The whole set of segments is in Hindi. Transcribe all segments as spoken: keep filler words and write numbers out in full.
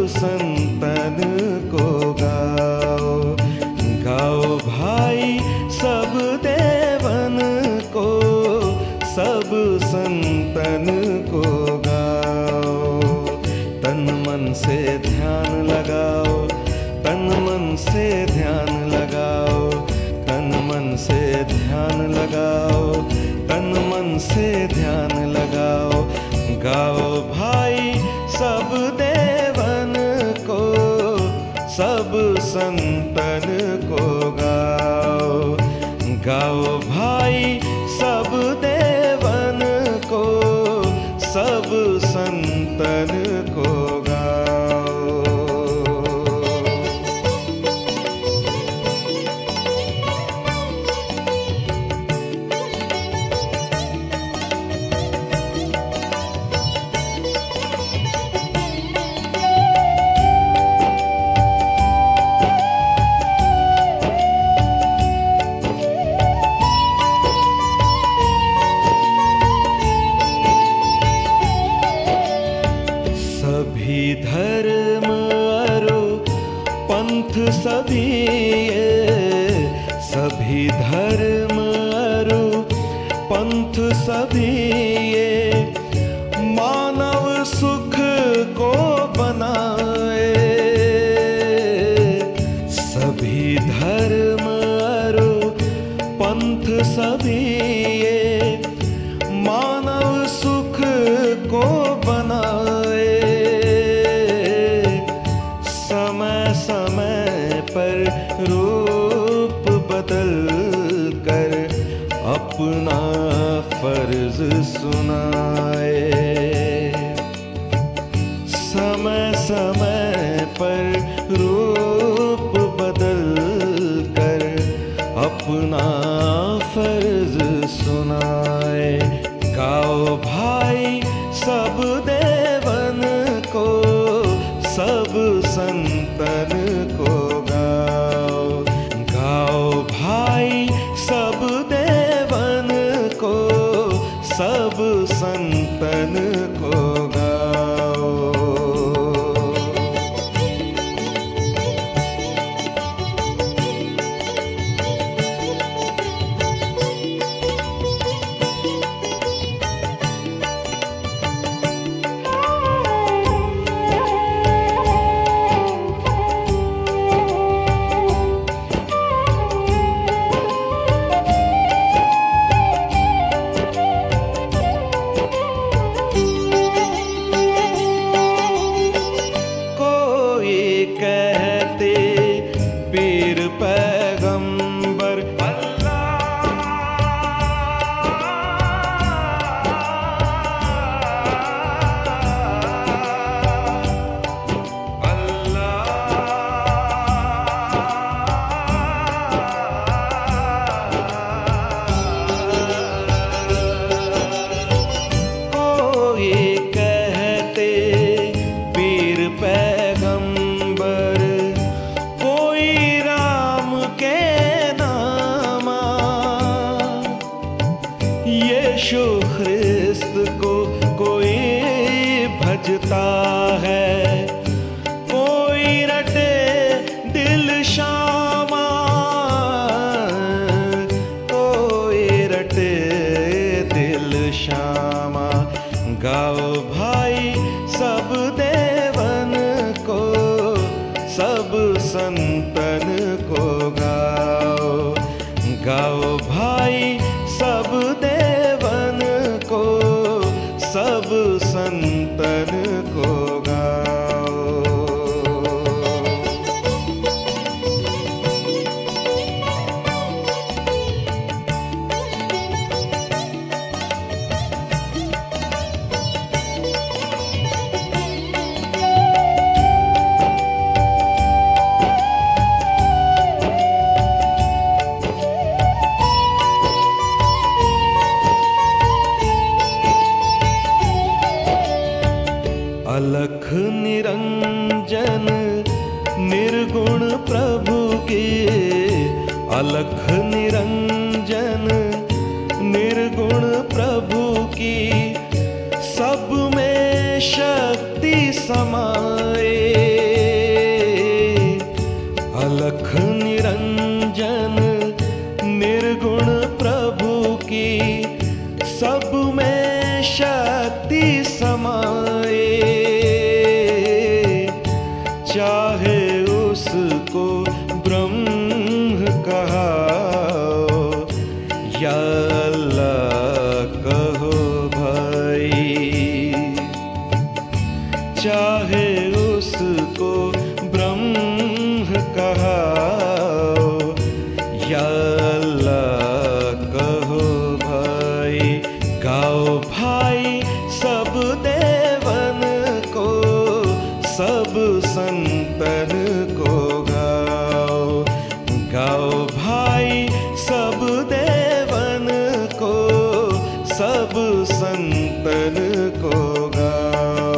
संतन को गाओ। गाओ भाई सब देवन को, सब संतन को गाओ। तन मन से ध्यान लगाओ, तन मन से ध्यान लगाओ, तन मन से ध्यान लगाओ, तन मन से ध्यान लगाओ। गाओ भाई सब देवन को, सब संतन को गाओ। गाओ भाई सब देवन को, सब संतन को गाओ। सभी धर्म अरु पंथ सभी ये, सभी धर्म अरु पंथ सभी ये, मानव सुख को बनाए। सभी धर्म अरु पंथ सभी ये, मानव सुख को बनाए। समय समय पर रूप बदल कर अपना फर्ज सुनाए। समय समय पर रूप बदल कर अपना फर्ज सुनाए। गाओ भाई सब देवन को, सब संतन को गाओ। गाओ भाई सब देवन को, सब संतन को गाओ। कहते पीर पैगंबर अल्लाह, अल्लाह। कोई कहते पीर पैगंबर, कोई राम के नामा। यीशु ख्रिस्त को कोई भजता है, कोई रटे दिल शामा, कोई रटे दिल शामा। गाओ भाई सब देवन को, सब संतन को गाओ। गाओ भाई सब देवन को, सब संतन को गाओ। अलख निरंजन निर्गुण प्रभु की, अलख निरंजन निर्गुण प्रभु की, सब में शक्ति समाए। चाहे उसको ब्रह्म कहाओ या अल्लाह कहो भाई। चाहे उसको ब्रह्म कहाओ या अल्लाह कहो भाई। गाओ भाई सब देवन को, सब संतन को गाओ। गाओ भाई सब देवन को, सब संतन को गाओ।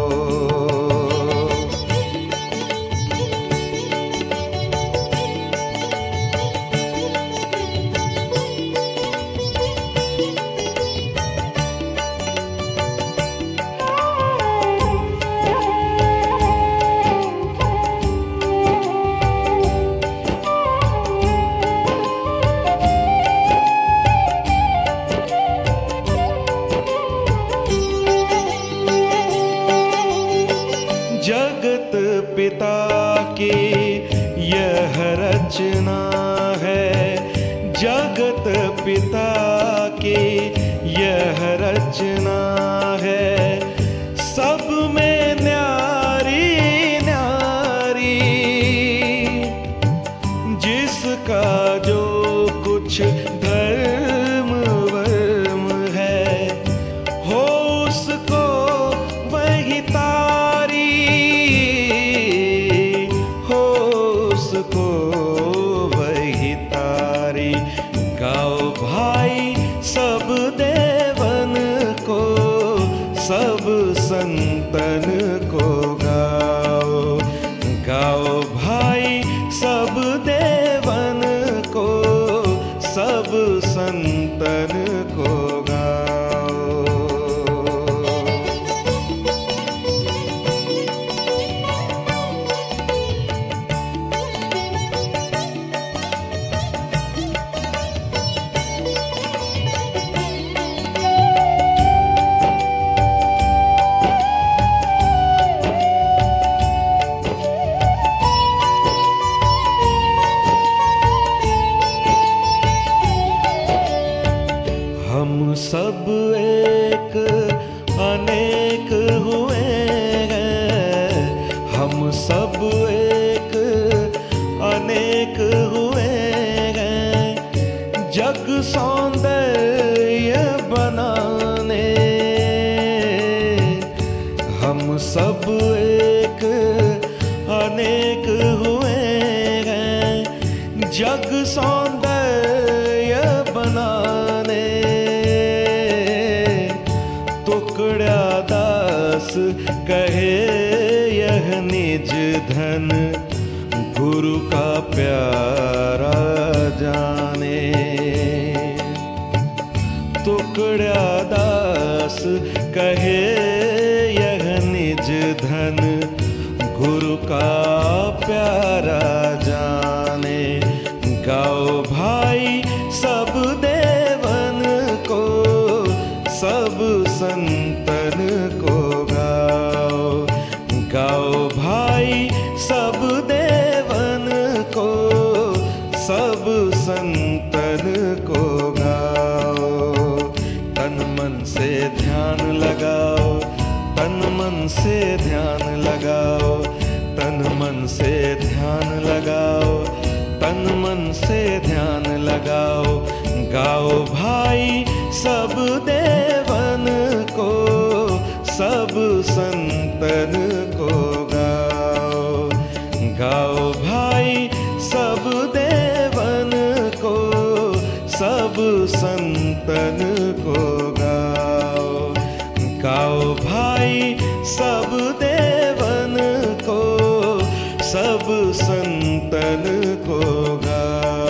जगत पिता की यह रचना है, जगत पिता की यह रचना है। सब में न्यारी न्यारी, जिसका जो कुछ धर्म वर्म है, हो उसको वही तारी, हो उसको वही तारी। गाओ भाई सब देवन को, सब संतन को गाओ। गाओ भाई सब देवन को, सब संतन को गाओ। हम सब एक अनेक हुए हैं, हम सब एक अनेक हुए हैं। जग सौंदर्य बनाने हम सब एक अनेक हुए हैं। जग सौंदर्य बनाने टुकड़ा दास कहे यह निज धन, गुरु का प्यारा जाने। टुकड़ा दास कहे यह निज धन, गुरु का प्यारा जाने। गाओ भाई सब देवन को, सब संतन को गाओ। गाओ भाई सब देवन को, सब संतन को गाओ। तन मन से ध्यान लगाओ, तन मन से ध्यान लगाओ, तन मन से ध्यान लगाओ, तन मन से ध्यान लगाओ। गाओ भाई सब देवन को, सब संतन को गाओ। गाओ भाई सब देवन को, सब संतन को गाओ। गाओ भाई सब देवन को, सब संतन को गाओ।